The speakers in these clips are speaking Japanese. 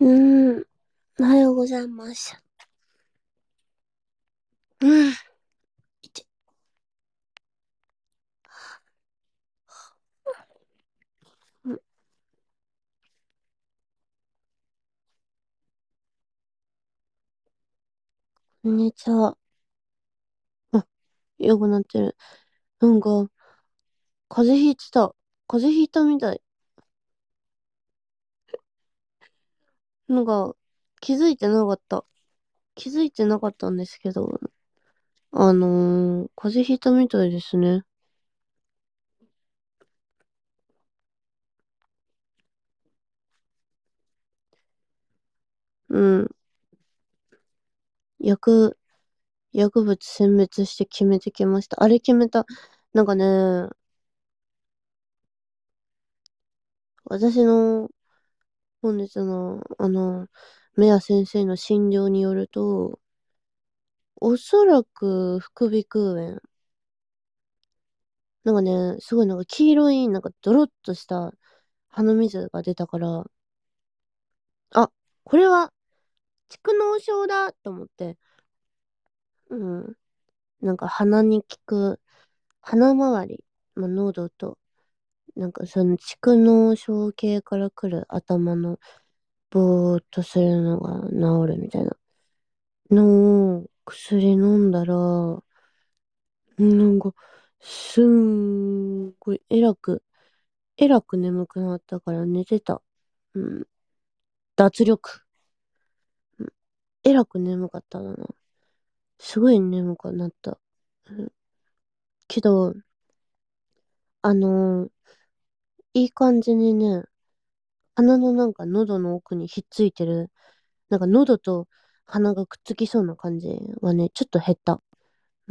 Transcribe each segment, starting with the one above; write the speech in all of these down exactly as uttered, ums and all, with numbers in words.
うーん。おはようございます。うん。いて、うん。こんにちは。あ、よくなってる。なんか、風邪ひいてた。風邪ひいたみたい。なんか、気づいてなかった。気づいてなかったんですけど、あのー、風邪ひいたみたいですね。うん。薬、薬物選別して決めてきました。あれ決めた。なんかね、私の本日の、あの、メア先生の診療によると、おそらく副鼻腔炎。なんかね、すごいなんか黄色い、なんかドロッとした鼻水が出たから、あ、これは蓄膿症だと思って、うん。なんか鼻に効く、鼻周り、まあ、喉と、なんかその蓄膿症系から来る頭のぼーっとするのが治るみたいなのを薬飲んだら、なんか、すんごい、えらく、えらく眠くなったから寝てた。うん。脱力。うん。えらく眠かったな。すごい眠くなった。うん。けど、あのーいい感じにね、鼻のなんか喉の奥にひっついてる、なんか喉と鼻がくっつきそうな感じはね、ちょっと減った。うん。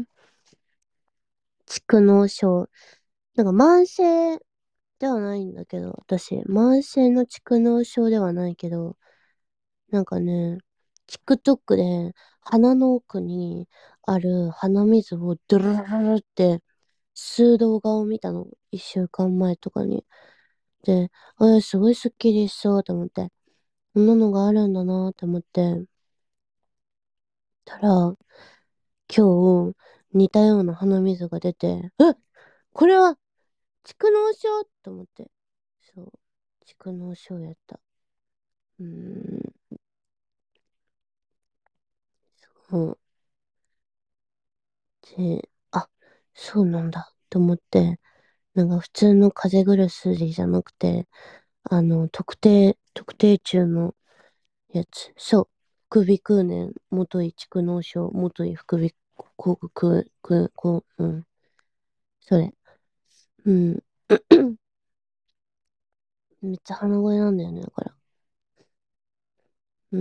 蓄膿症。なんか慢性ではないんだけど、私、慢性の蓄膿症ではないけど、なんかね、TikTok で鼻の奥にある鼻水をドゥルルルルって吸う動画を見たの。一週間前とかに。で、あ、すごいスッキリしそうと思って、こんなのがあるんだなと思って、たら、今日似たような鼻水が出て、え、これは蓄膿症と思って。そう。蓄膿症やった。うーん。そう。で、あ、そうなんだと思って、なんか普通の風邪薬じゃなくて、あの、特定、特定中のやつ。そう。副鼻腔炎、元井蓄膿症、元井副鼻腔腔、腔、こう、うん。それ。うん。めっちゃ鼻声なんだよね、だから。うん。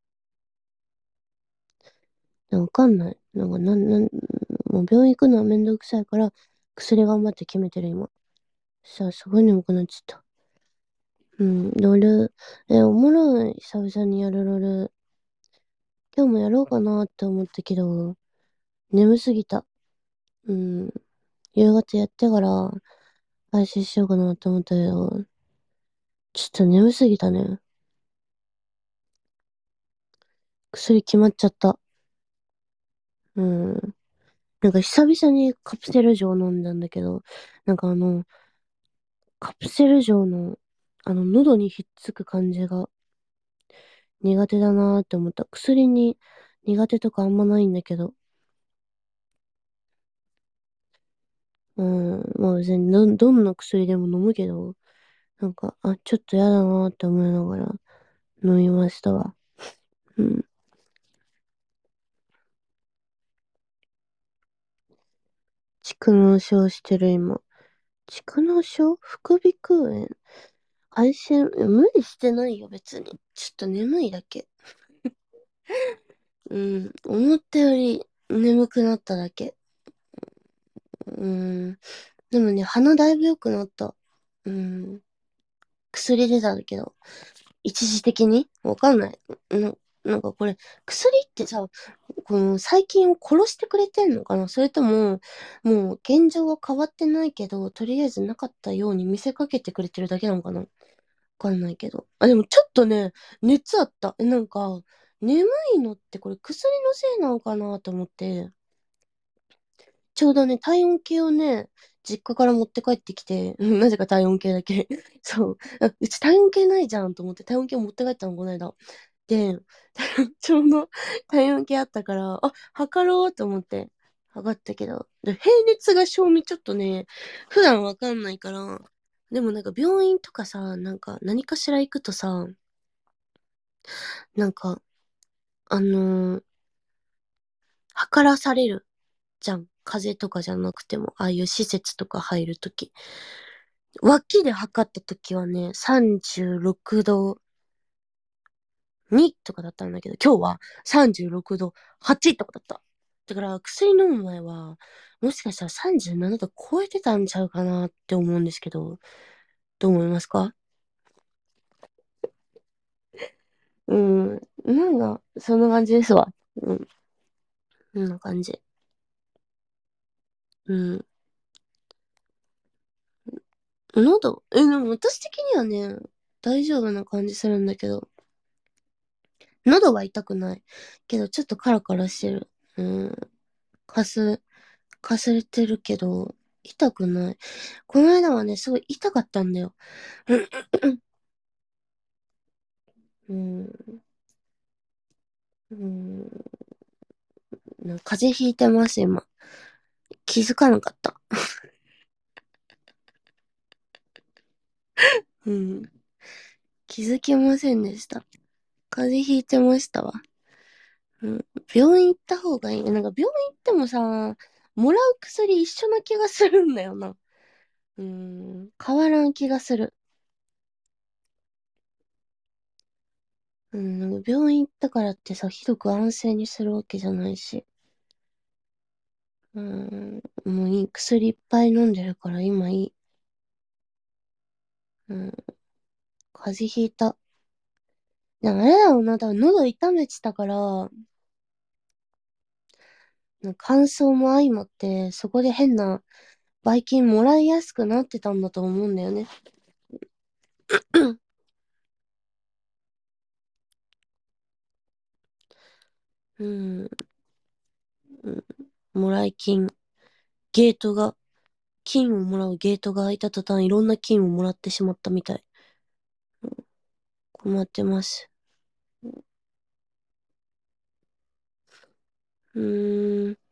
わかんない。なんか、なん、なん、もう病院行くのはめんどくさいから、薬頑張って決めてる今。さあ、すごい眠くなっちゃった。うん、ロール、え、おもろい、久々にやるロール。今日もやろうかなって思ったけど、眠すぎた。うん、夕方やってから配信しようかなって思ったけど、ちょっと眠すぎたね。薬決まっちゃった。うん。なんか久々にカプセル錠飲んだんだけど、なんかあの、カプセル錠の、あの、喉にひっつく感じが苦手だなーって思った。薬に苦手とかあんまないんだけど、うん、まあ別にど、どんな薬でも飲むけど、なんか、あ、ちょっとやだなーって思いながら飲みましたわ。うん。蓄膿症してる今。蓄膿症副鼻腔炎配信、無理してないよ別に。ちょっと眠いだけ。うん。思ったより眠くなっただけ。うん。でもね、鼻だいぶ良くなった。うん。薬出たんだけど、一時的にわかんない。な、なんかこれ、薬ってさ、この細菌を殺してくれてんのかな、それとも、もう現状は変わってないけど、とりあえずなかったように見せかけてくれてるだけなのかな、わかんないけど。あ、でもちょっとね、熱あった。え、なんか、眠いのってこれ薬のせいなのかなと思って、ちょうどね、体温計をね、実家から持って帰ってきて、うんなぜか体温計だけ。そう。あうち体温計ないじゃんと思って体温計を持って帰ったの、この間。で、ちょうど体温計あったから、あ、測ろうと思って測ったけど、で平熱が正味ちょっとね、普段わかんないから、でもなんか病院とかさ、なんか何かしら行くとさ、なんか、あのー測らされるじゃん。風邪とかじゃなくても、ああいう施設とか入るとき。脇で測ったときはね、さんじゅうろくどにとかだったんだけど、今日はさんじゅうろくどはちとかだった。だから薬飲む前は、もしかしたらさんじゅうななど超えてたんちゃうかなって思うんですけど、どう思いますか？うん。なんか、そんな感じですわ。うん。そんな感じ。うん。喉、え、でも私的にはね、大丈夫な感じするんだけど、喉は痛くない。けど、ちょっとカラカラしてる。うん。かす、かすれてるけど、痛くない。この間はね、すごい痛かったんだよ。うん。うん。なんか風邪ひいてます、今。気づかなかった。うん。気づきませんでした。風邪ひいてましたわ。うん。病院行った方がいい。なんか病院行ってもさ、もらう薬一緒な気がするんだよな。うん。変わらん気がする。うん。なんか病院行ったからってさ、ひどく安静にするわけじゃないし。うん。もういい。薬いっぱい飲んでるから今いい。うん。風邪ひいた。なんかあれだろうな、多分喉痛めてたから、なんか乾燥も相まって、そこで変なばい菌もらいやすくなってたんだと思うんだよね。うん、うん、もらい菌。ゲートが、菌をもらうゲートが開いた途端、いろんな菌をもらってしまったみたい。困ってます。うーん。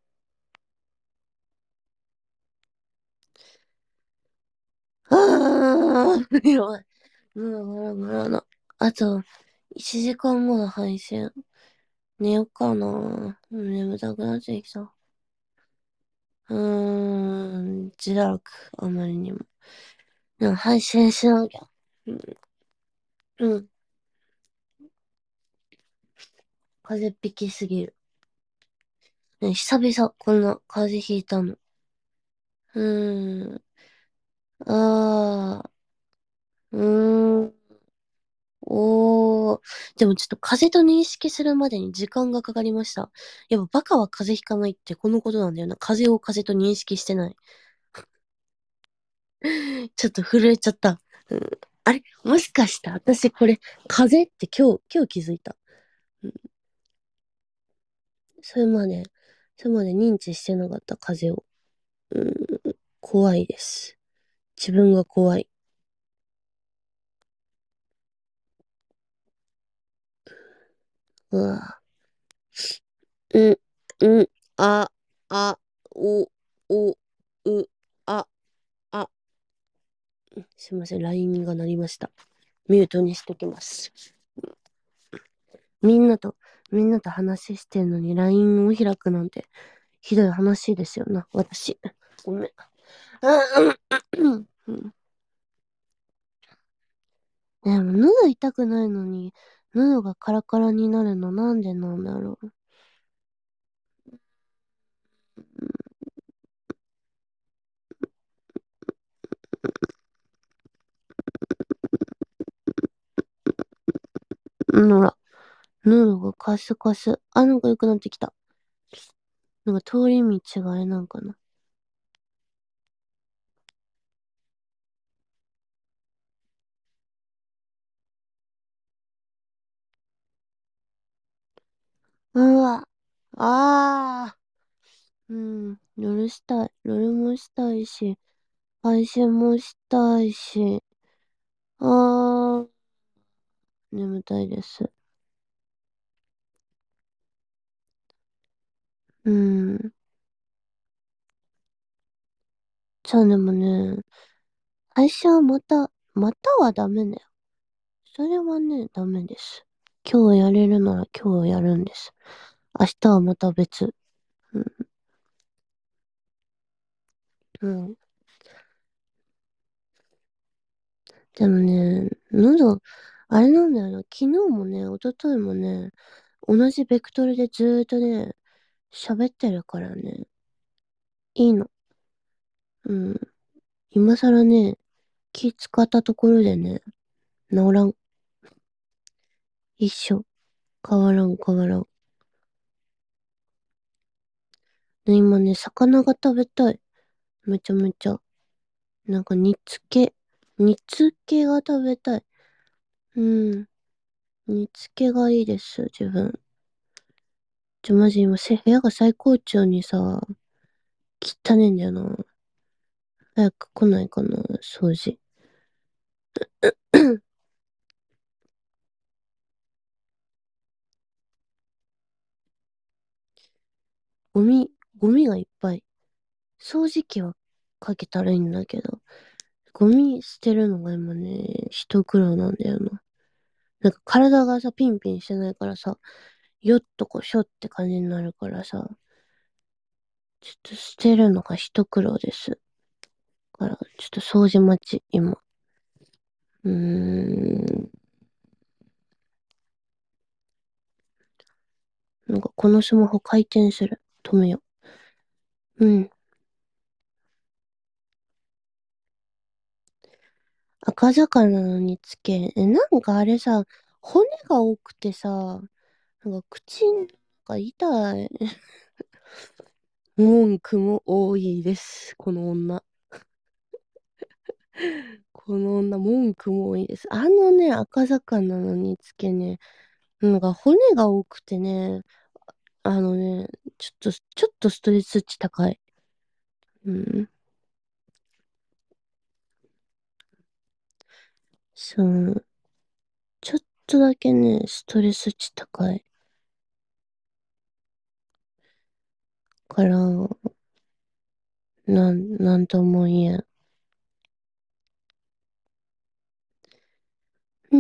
ああ、やばい。まだまだまだな。あと、いちじかんごの配信。寝よっかな。うん眠たくなってきた。うーん、自堕落、あまりにも。でも配信しなきゃ。うん、うん。風邪っぴきすぎる。ね、久々、こんな風邪ひいたの。うーん。あー、うーん。おー。でもちょっと風邪と認識するまでに時間がかかりました。やっぱバカは風邪ひかないってこのことなんだよな。風邪を風邪と認識してない。ちょっと震えちゃった。うん、あれもしかした私これ、風邪って今日、今日気づいた。うん、それまで、それまで認知してなかった風邪を。うん、怖いです。自分が怖い。うわ。うん、うん、あ、あ、お、お、う、あ、あ。すいません、ライン が鳴りました。ミュートにしときます。みんなと、みんなと話してんのに ライン を開くなんて、ひどい話ですよな、私。ごめん。うんうんでも、喉痛くないのに、喉がカラカラになるのなんでなんだろう。ほら、喉がカスカス。あ、なんか良くなってきた。なんか通り道があれなんかな。 うわ。ああ。うん。夜したい。夜もしたいし、配信もしたいし、あー、眠たいです。うん。じゃあでもね、配信はまた、またはダメだよ。それはね、ダメです。今日やれるなら今日やるんです。明日はまた別。うん。うん。でもね、喉、あれなんだよな。昨日もね、一昨日もね、同じベクトルでずーっとね、喋ってるからね。いいの。うん。今更ね、気使ったところでね、治らん。一緒。変わらん、変わらん。で、今ね、魚が食べたい。めちゃめちゃ。なんか煮付け。煮付けが食べたい。うん。煮付けがいいです、自分。ちょ、マジ今、せ部屋が最高潮にさ、汚ねえんだよな。早く来ないかな、掃除。ゴミ、ゴミがいっぱい。掃除機はかけたらいいんだけど、ゴミ捨てるのが今ね、一苦労なんだよな。なんか体がさ、ピンピンしてないからさ、よっとこしょって感じになるからさ、ちょっと捨てるのが一苦労です。から、ちょっと掃除待ち、今。うーん。なんかこのスマホ回転する。止めよう。うん。赤魚の煮付け。え、なんかあれさ、骨が多くてさ、なんか口が痛い。文句も多いです。この女。この女、文句も多いです。あのね、赤魚の煮付けね、なんか骨が多くてね、あのね、ちょっと、ちょっとストレス値高い。うん。そう。ちょっとだけね、ストレス値高いから、なん、なんとも言えん。うん。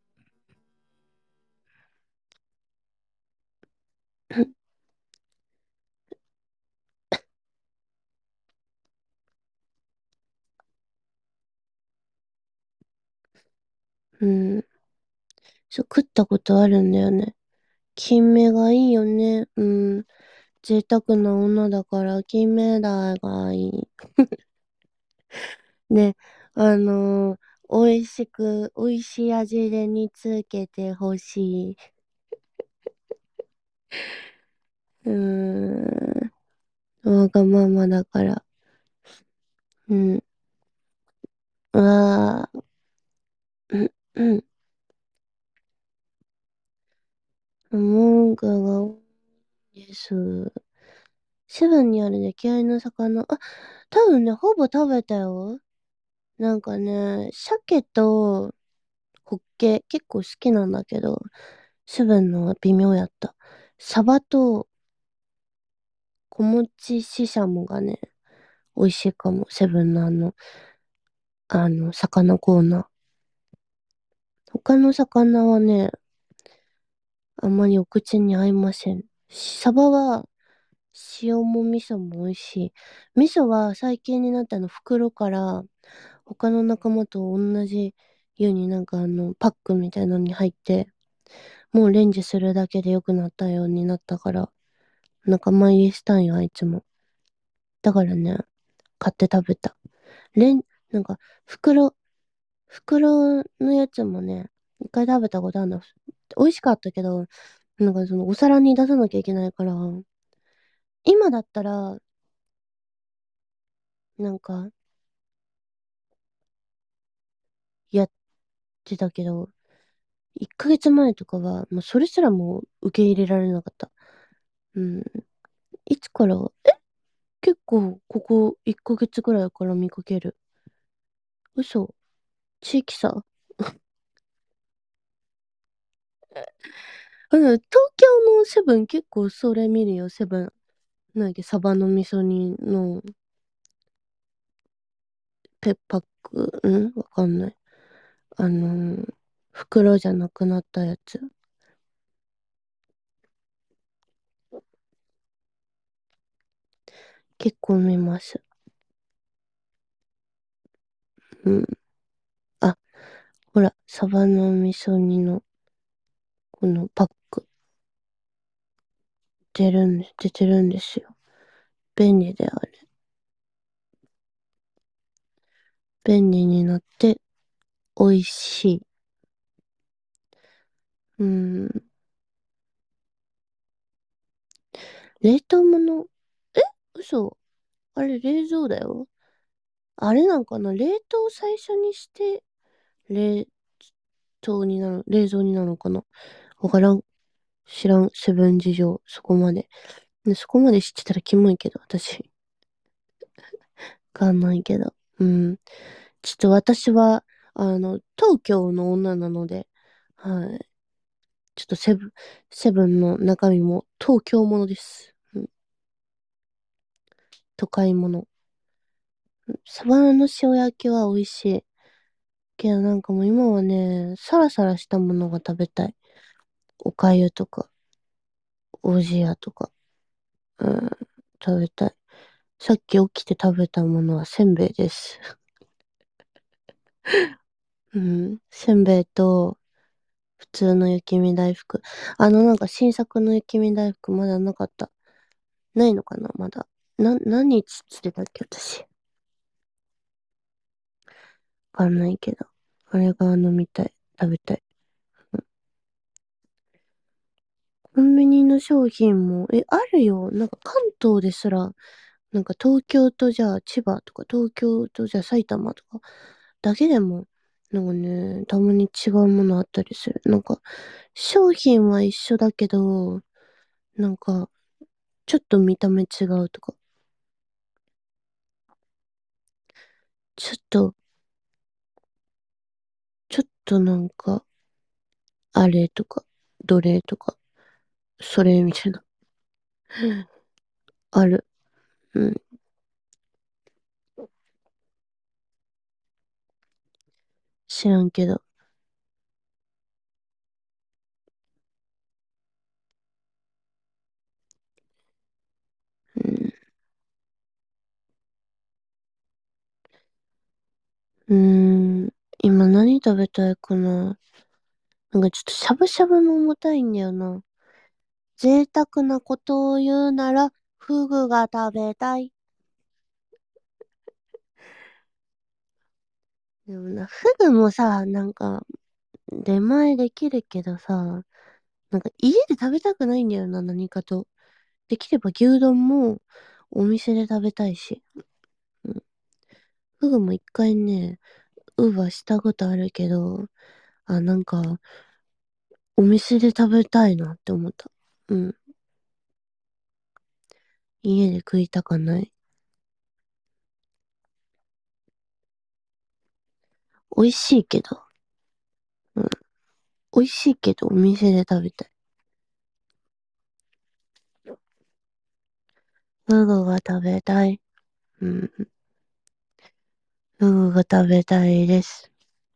うん。そう、食ったことあるんだよね。金目がいいよね。うん。贅沢な女だから金目鯛がいい。ね、あのー美味しく、美味しい味で煮つけてほしい。うーん。わがままだから。うん。うわー。うん、うん。文句が多いです。セブンにある出来合いの魚。あ、多分ね、ほぼ食べたよ。なんかね、鮭とホッケ結構好きなんだけど、セブンのは微妙やった。サバと小餅ししゃもがね、美味しいかも。セブンのあの、あの、魚コーナー。他の魚はね、あんまりお口に合いません。サバは塩も味噌も美味しい。味噌は最近になったの袋から他の仲間と同じようになんかあのパックみたいなのに入ってもうレンジするだけで良くなったようになったから仲間入りしたんよあいつも。だからね、買って食べた。レン、なんか袋、袋のやつもね、一回食べたことあるの。美味しかったけど、なんかそのお皿に出さなきゃいけないから、今だったら、なんかやってたけど、 いっかげつまえとかは、もうそれすらもう受け入れられなかった。うん。いつから、え、結構、ここいっかげつぐらいから見かける。嘘。地域差。うん、東京のセブン結構それ見るよ、セブン。なんだっけ、サバの味噌煮のペッパック、うんわかんない。あのー袋じゃなくなったやつ。結構見ます。うん。あ、ほら、サバの味噌煮のこのパック出るんです、出てるんですよ。便利であれ。便利になって美味しい。うん。冷凍物、え嘘。あれ冷蔵だよ。あれなんかな、冷凍最初にして冷凍になる、冷蔵になるのかな、わからん。知らん。セブン事情。そこまで。でそこまで知ってたらキモいけど、私。わかんないけど。うん。ちょっと私は、あの、東京の女なので、はい。ちょっとセブン、セブンの中身も東京ものです。うん、都会もの。サバの塩焼きは美味しい。けどなんかもう今はね、サラサラしたものが食べたい。おかゆとか、おじやとか、うん、食べたい。さっき起きて食べたものはせんべいです。うん、せんべいと、普通の雪見大福。あのなんか新作の雪見大福まだなかった。ないのかなまだ。な、何日つってたっけ私。わかんないけど。あれが飲みたい。食べたい。コンビニの商品も、え、あるよ。なんか関東ですら、なんか東京とじゃあ千葉とか、東京とじゃあ埼玉とか、だけでも、なんかね、たまに違うものあったりする。なんか、商品は一緒だけど、なんか、ちょっと見た目違うとか、ちょっと、ちょっとなんか、あれとか、どれとか、それみたいな、ある。うん、知らんけど。うん、うーん、今何食べたいかな。なんかちょっとしゃぶしゃぶも重たいんだよな。贅沢なことを言うなら、フグが食べたい。でもな、フグもさ、なんか、出前できるけどさ、なんか家で食べたくないんだよな、何かと。できれば牛丼もお店で食べたいし。うん、フグも一回ね、ウーバーしたことあるけど、あ、なんか、お店で食べたいなって思った。うん。家で食いたかない。美味しいけど、うん。美味しいけど、お店で食べたい。フグが食べたい。うん。フグが食べたいです。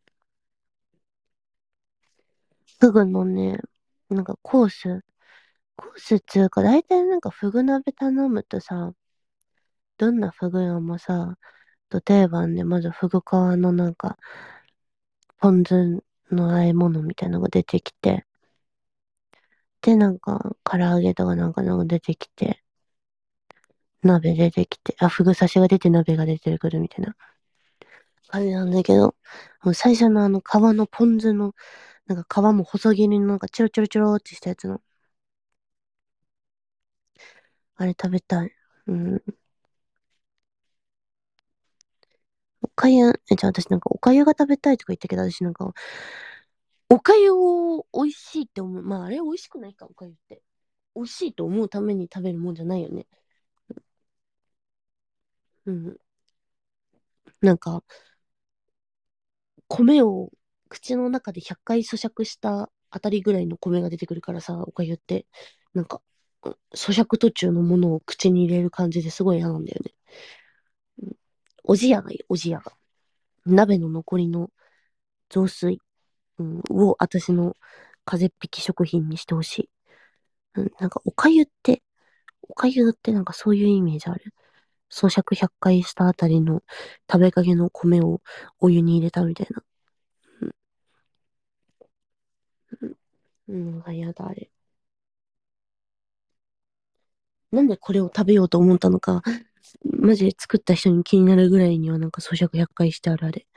フグのね、なんかコース、コースっていうか、大体なんかフグ鍋頼むとさ、どんなフグ屋もさ、と定番でまずフグ皮のなんか、ポン酢の和え物みたいなのが出てきて、で、なんか、唐揚げとかなんかのが出てきて、鍋出てきて、あ、フグ刺しが出て鍋が出てくるみたいな感じなんだけど、もう最初のあの皮のポン酢の、なんか皮も細切りのなんかチョロチョロチョロってしたやつの、あれ食べたい。うん。おかゆ、え、じゃあ私なんかおかゆが食べたいとか言ったけど、私なんか、 おかゆを美味しいって思う。まあ、あれ美味しくないか、おかゆって。美味しいと思うために食べるもんじゃないよね。うん。なんか、米を口の中でひゃっかい咀嚼したあたりぐらいの米が出てくるからさ、おかゆって。なんか、咀嚼途中のものを口に入れる感じですごい嫌なんだよね。うん、おじやがいい、おじやが。鍋の残りの雑炊、うん、を私の風邪っ引き食品にしてほしい。うん、なんかおかゆって、おかゆってなんかそういうイメージある。咀嚼ひゃっかいしたあたりの食べかけの米をお湯に入れたみたいな。うん、うん、やだ、あれ。なんでこれを食べようと思ったのか、マジで作った人に気になるぐらいにはなんか咀嚼ひゃっかいしてあるあれ。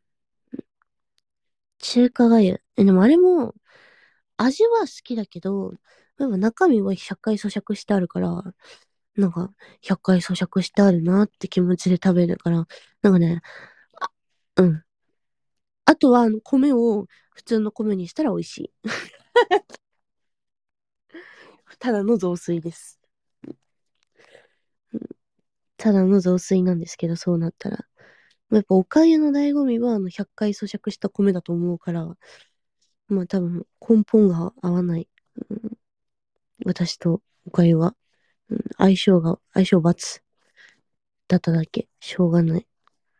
中華がゆ。え、でもあれも、味は好きだけど、でも中身はひゃっかい咀嚼してあるから、なんか、ひゃっかい咀嚼してあるなって気持ちで食べるから、なんかね、あ、うん。あとは、あの、米を普通の米にしたら美味しい。ただの雑炊です。ただの雑炊なんですけど、そうなったら。やっぱおかゆの醍醐味は、あの、ひゃっかい咀嚼した米だと思うから、まあ多分、根本が合わない。うん、私とおかゆは。うん、相性が、相性×だっただけ。しょうがない。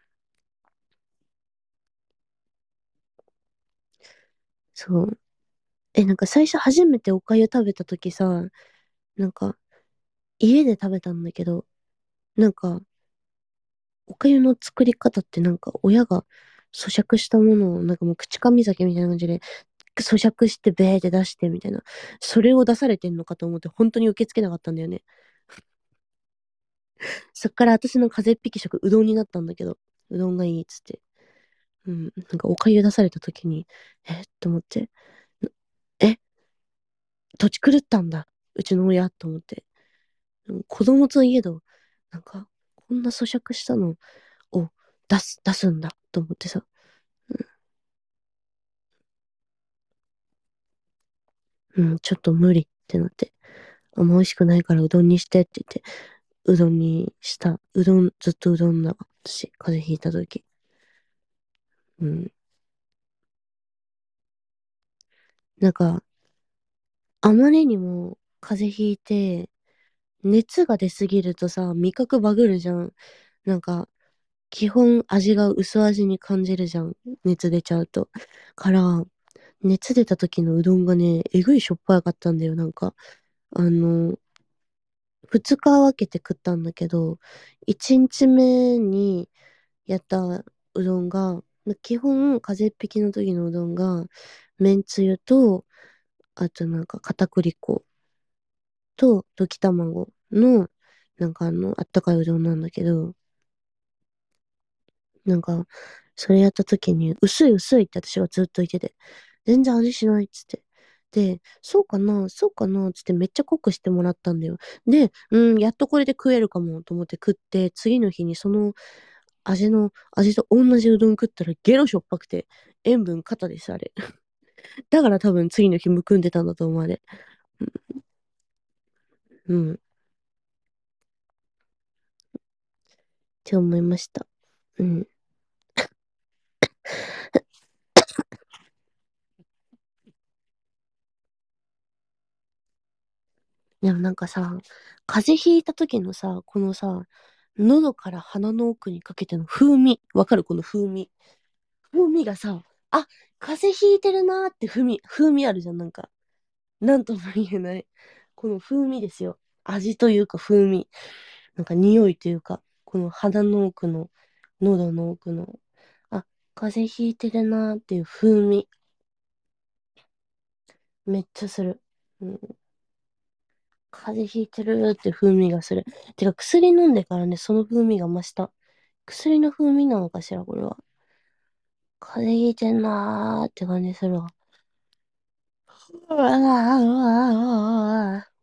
そう。え、なんか最初初めておかゆ食べたときさ、なんか家で食べたんだけど、なんかおかゆの作り方ってなんか親が咀嚼したものをなんかもう口噛み酒みたいな感じで咀嚼してベーって出してみたいな。それを出されてんのかと思って本当に受け付けなかったんだよね。そっから私の風邪っ引き食うどんになったんだけど、うどんがいいっつって。うん。なんかおかゆ出された時に、えっと思って、え、土地狂ったんだ。うちの親と思って。子供といえど、なんか、こんな咀嚼したのを出す、出すんだと思ってさ、うん、ちょっと無理ってなって、あんま美味しくないからうどんにしてって言って、うどんにした。うどん、ずっとうどんだわ。私、風邪ひいた時。うん。なんか、あまりにも風邪ひいて、熱が出すぎるとさ、味覚バグるじゃん。なんか、基本味が薄味に感じるじゃん。熱出ちゃうと。から、熱出た時のうどんがね、えぐいしょっぱかったんだよ、なんか。あの、二日分けて食ったんだけど、一日目にやったうどんが、基本、風邪っ引きの時のうどんが、めんつゆと、あとなんか片栗粉と溶き卵の、なんかあの、あったかいうどんなんだけど、なんか、それやった時に、薄い薄いって私がずっと言ってて、全然味しないっつって。で、そうかな、そうかな、つってめっちゃ濃くしてもらったんだよ。で、うん、やっとこれで食えるかもと思って食って、次の日にその味の、味と同じうどん食ったらゲロしょっぱくて、塩分肩です、あれ。だから多分次の日むくんでたんだと思う、あれ。うん、って思いました。うん。でもなんかさ、風邪ひいた時のさ、このさ、喉から鼻の奥にかけての風味。わかるこの風味。風味がさ、あ、風邪ひいてるなーって風味、風味あるじゃん、なんか。なんとも言えない。この風味ですよ。味というか風味。なんか匂いというか、この鼻の奥の、喉の奥の、あ、風邪ひいてるなーっていう風味。めっちゃする。うん、風邪ひいてるって風味がする。てか薬飲んでからね、その風味が増した。薬の風味なのかしら、これは。風邪ひいてんなーって感じするわ。うわーうわーうわー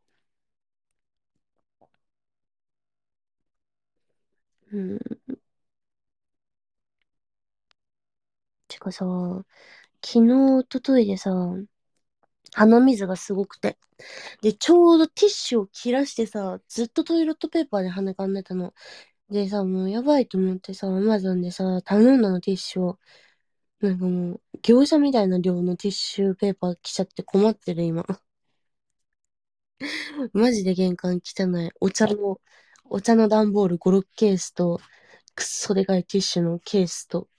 うん。てかさ、 昨日、おとといでさ、鼻水がすごくて。で、ちょうどティッシュを切らしてさ、ずっとトイレットペーパーで跳ねかんでたの。でさ、もうやばいと思ってさ、アマゾンでさ、頼んだのティッシュを。なんかもう、業者みたいな量のティッシュペーパー来ちゃって困ってる今。マジで玄関汚い。お茶の、お茶の段ボールご、ろっケースと、くっそでかいティッシュのケースと、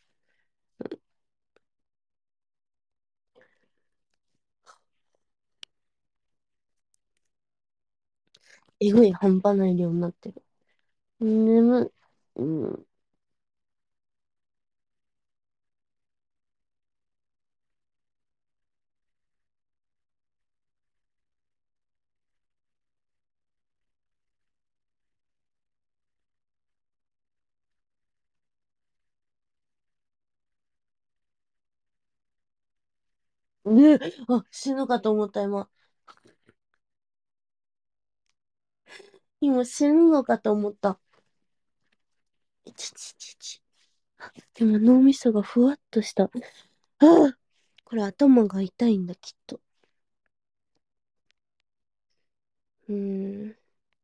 えぐい半端ない量になってる。眠、うん。ね、あ、死ぬかと思った今。今死ぬのかと思った。いちちちち。でも脳みそがふわっとした。ああ、これ頭が痛いんだ、きっと。うーん。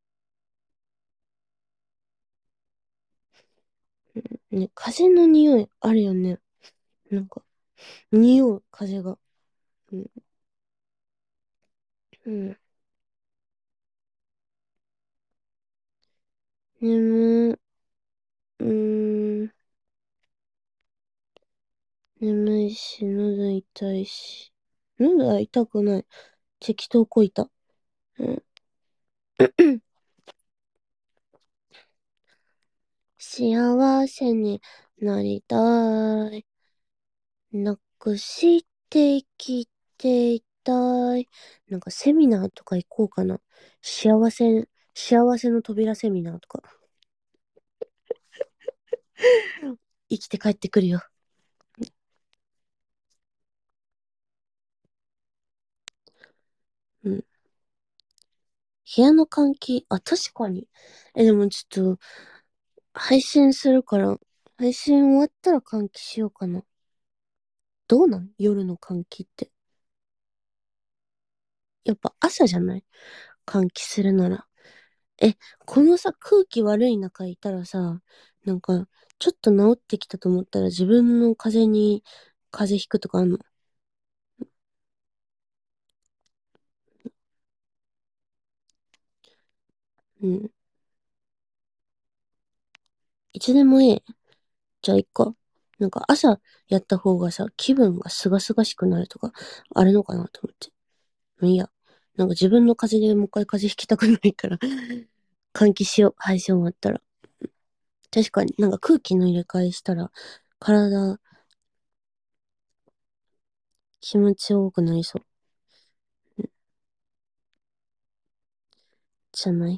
ね、風の匂いあるよね。なんか、匂う、風が。うん。うん。眠、うーん。眠いし、喉痛いし。喉は痛くない。適当こいた。うん。幸せになりたい。なくして生きていたい。なんかセミナーとか行こうかな。幸せ、幸せの扉セミナーとか。生きて帰ってくるよ。うん。部屋の換気、あ、確かに。え、でもちょっと、配信するから、配信終わったら換気しようかな。どうなん夜の換気って。やっぱ朝じゃない換気するなら。え、このさ、空気悪い中いたらさ、なんか、ちょっと治ってきたと思ったら自分の風邪に、風邪ひくとかあんの？うん。いつでもいい。じゃあ行こう。なんか朝やった方がさ、気分がすがすがしくなるとか、あるのかなと思って。もういいや。なんか自分の風邪でもう一回風邪ひきたくないから換気しよう。配信終わったら。確かになんか空気の入れ替えしたら、体気持ちよくなりそう。じゃない？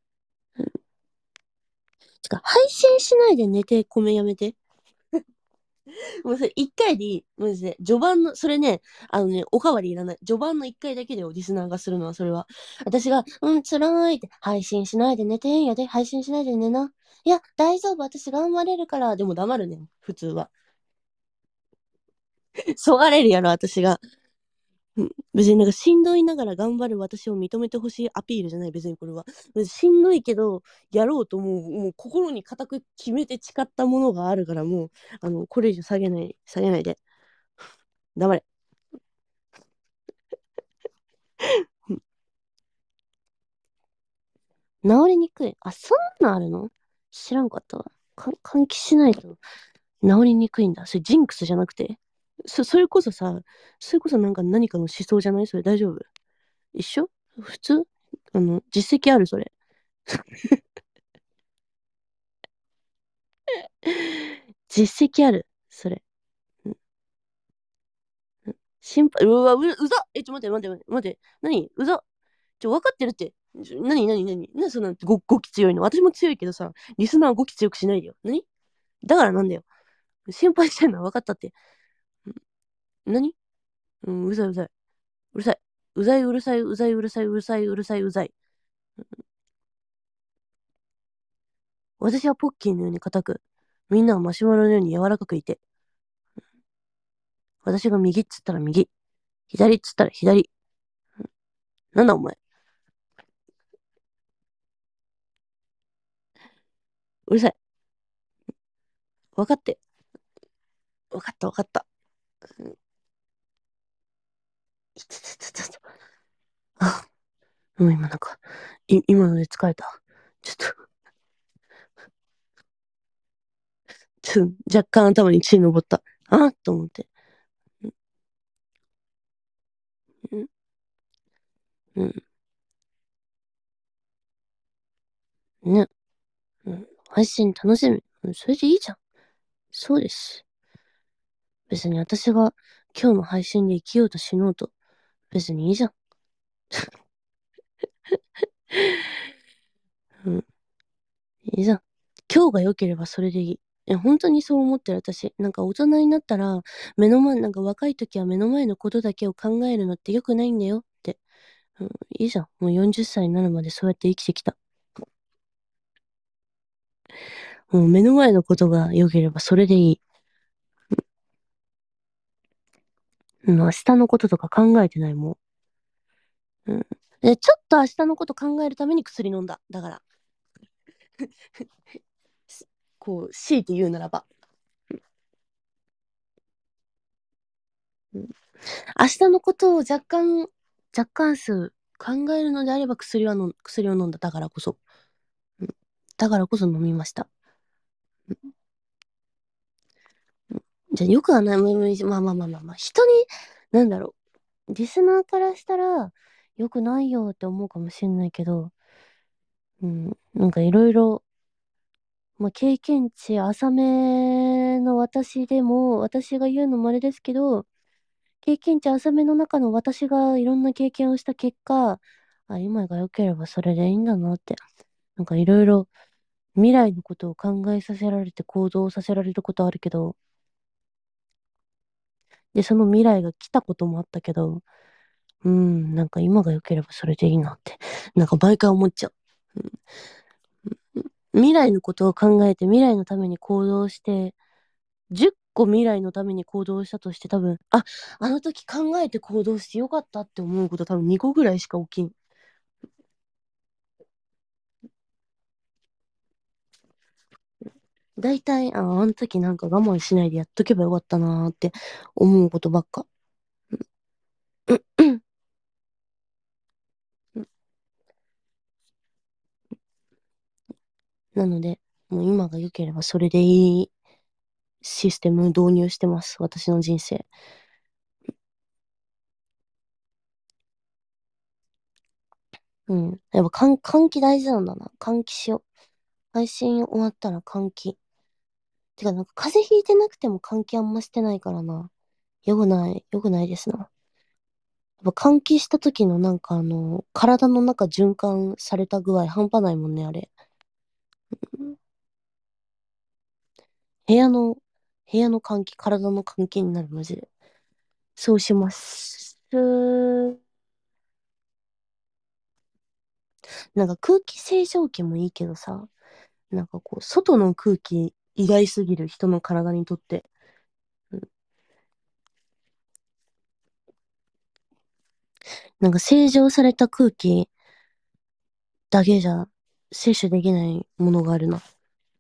てか、配信しないで寝て米やめて。もうそれ一回でいい。マジで。序盤の、それね、あのね、おかわりいらない。序盤の一回だけでよ、リスナーがするのは、それは。私が、うん、辛いって、配信しないで寝てんやで、配信しないで寝な。いや、大丈夫、私頑張れるから。でも黙るねん、普通は。そがれるやろ、私が。うん、別になんかしんどいながら頑張る私を認めてほしいアピールじゃない、別にこれは。しんどいけど、やろうともう、もう心に固く決めて誓ったものがあるから、もう、あの、これ以上下げない、下げないで。黙れ。治りにくい。あ、そんなんあるの？知らんかったわ。か換気しないと治りにくいんだ。それジンクスじゃなくて。そ、それこそさ、それこそなんか何かの思想じゃない？それ大丈夫？一緒？普通？あの、実績あるそれ。実績あるそれ。うんうん、心配、うわ、う、うざっえ、ちょ、待って待って待って、待って。何うざっちょ、分かってるって。ちょ何何何何そんなご、語気強いの？私も強いけどさ、リスナーは語気強くしないでよ。何だからなんだよ。心配してんのは分かったって。ん何うん、うるさいうるさい。うるさい。うざいうるさいうざいうるさいうるさいうるさいうざい。私はポッキーのように硬く、みんなはマシュマロのように柔らかくいて、 私が右っつったら右。左っつったら左。なんだお前。うるさい。わかって。わかったわかった。うん、いつつつつつ。あ、もう今なんか、い、今ので疲れた。ちょっと、ちょっと若干頭に血のぼった。あっと思って。うん、うん、ね。うん、配信楽しみ。うん、それでいいじゃん。そうです。別に私が今日の配信で生きようと死のうと、別にいいじゃん。うん、いいじゃん。今日が良ければそれでいい。いや、本当にそう思ってる私。なんか大人になったら、目の前、なんか若い時は目の前のことだけを考えるのって良くないんだよって。うん、いいじゃん。もうよんじゅっさいになるまでそうやって生きてきた。もう目の前のことが良ければそれでいい。うん、明日のこととか考えてないもん。うん。で、ちょっと明日のこと考えるために薬飲んだ。だから、こう、強いて言うならば。うん、明日のことを若干、若干数考えるのであれば薬はの薬を飲んだ。だからこそ。うん、だからこそ飲みました。うん、じゃあよくはない、まあまあまあまあまあ、人に、なんだろう、リスナーからしたら、よくないよって思うかもしれないけど、うん、なんかいろいろ、まあ、経験値浅めの私でも、私が言うのもあれですけど、経験値浅めの中の私がいろんな経験をした結果、あ、今が良ければそれでいいんだなって、なんかいろいろ未来のことを考えさせられて行動させられることあるけど、で、その未来が来たこともあったけど、うん、なんか今が良ければそれでいいなって、なんか毎回思っちゃう。うん、未来のことを考えて未来のために行動して、じゅっこ未来のために行動したとして多分、あ、あの時考えて行動してよかったって思うこと多分にこぐらいしか起きん。大体、あ、あの時なんか我慢しないでやっとけばよかったなーって思うことばっか。うんうんうん、なので、もう今が良ければそれでいいシステム導入してます。私の人生。うん。やっぱ換換気大事なんだな。換気しよう。配信終わったら換気。てか、なんか風邪ひいてなくても換気あんましてないからな。よくない、よくないですな。やっぱ換気した時のなんかあの、体の中循環された具合半端ないもんね、あれ。うん、部屋の、部屋の換気、体の換気になる、マジで。そうします。なんか空気清浄機もいいけどさ、なんかこう、外の空気意外すぎる人の体にとって。うん、なんか清浄された空気だけじゃ摂取できないものがあるな。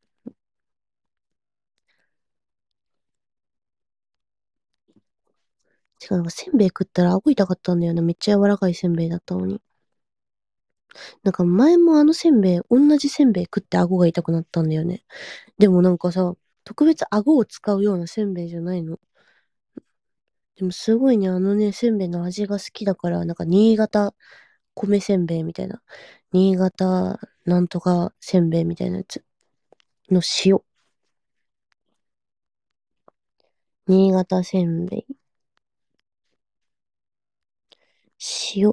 てか、なんかせんべい食ったら顎痛かったんだよね。めっちゃ柔らかいせんべいだったのに。なんか前もあのせんべい、同じせんべい食って顎が痛くなったんだよね。でもなんかさ、特別顎を使うようなせんべいじゃないの。でもすごいね、あのね、せんべいの味が好きだから、なんか新潟米せんべいみたいな。新潟なんとかせんべいみたいなやつの塩。新潟せんべい。塩。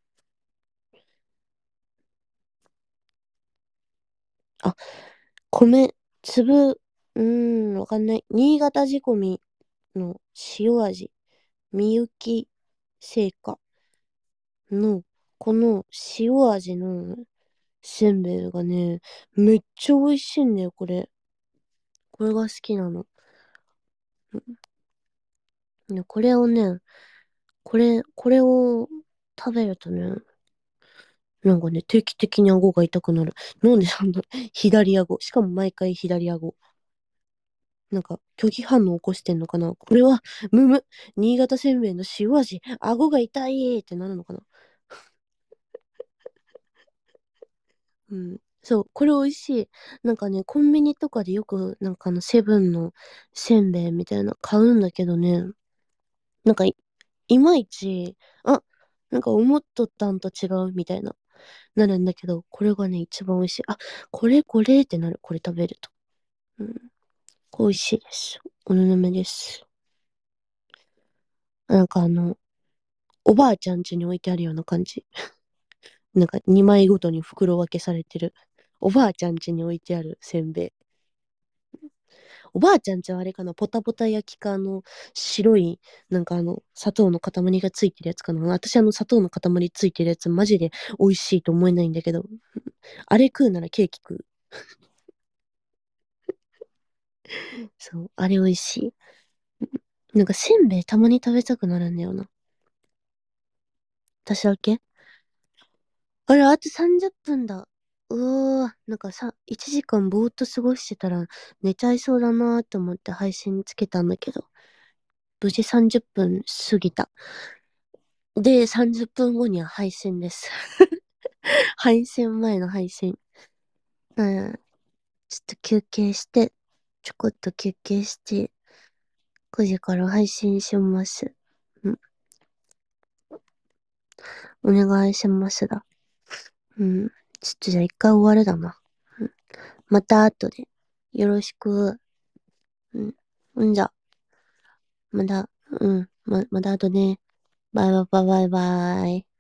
あ、米、粒、うーん、わかんない。新潟仕込みの塩味。みゆき製菓の、この塩味のせんべいがね、めっちゃ美味しいんだよ、これ。これが好きなの。 ね、これをね、これ、これを食べるとね、なんかね、定期的に顎が痛くなる。なんでそんな、左顎。しかも毎回左顎。なんか、拒否反応起こしてんのかな。これは、むむ。新潟せんべいの塩味。顎が痛いってなるのかな。うん。そう、これ美味しい。なんかね、コンビニとかでよく、なんかあの、セブンのせんべいみたいな買うんだけどね、なんかい、いまいち、あ、なんか思っとったんと違うみたいな、なるんだけど、これがね、一番美味しい。あ、これこれってなる。これ食べると。うん。これ美味しいです。おぬぬめです。なんかあの、おばあちゃん家に置いてあるような感じ。なんかにまいごとに袋分けされてる。おばあちゃん家に置いてあるせんべい。おばあちゃんちはあれかな、ポタポタ焼きか、あの、白い、なんかあの、砂糖の塊がついてるやつかな。私あの砂糖の塊ついてるやつマジで美味しいと思えないんだけど、あれ食うならケーキ食う。そう、あれ美味しい。なんかせんべいたまに食べたくなるんだよな。私だけあれ、あとさんじゅっぷんだ。うーわ、なんかさ、いちじかんぼーっと過ごしてたら寝ちゃいそうだなーって思って配信つけたんだけど、無事さんじゅっぷん過ぎた。で、さんじゅっぷんごには配信です。配信前の配信。うん。ちょっと休憩して、ちょこっと休憩して、くじから配信します。うん。お願いしますだ。うん。ちょっとじゃあ一回終わるだな。うん。また後で。よろしく。うん。うんじゃ、まだ、うん。ま、まだ後ね。バイバイバイバイバイ。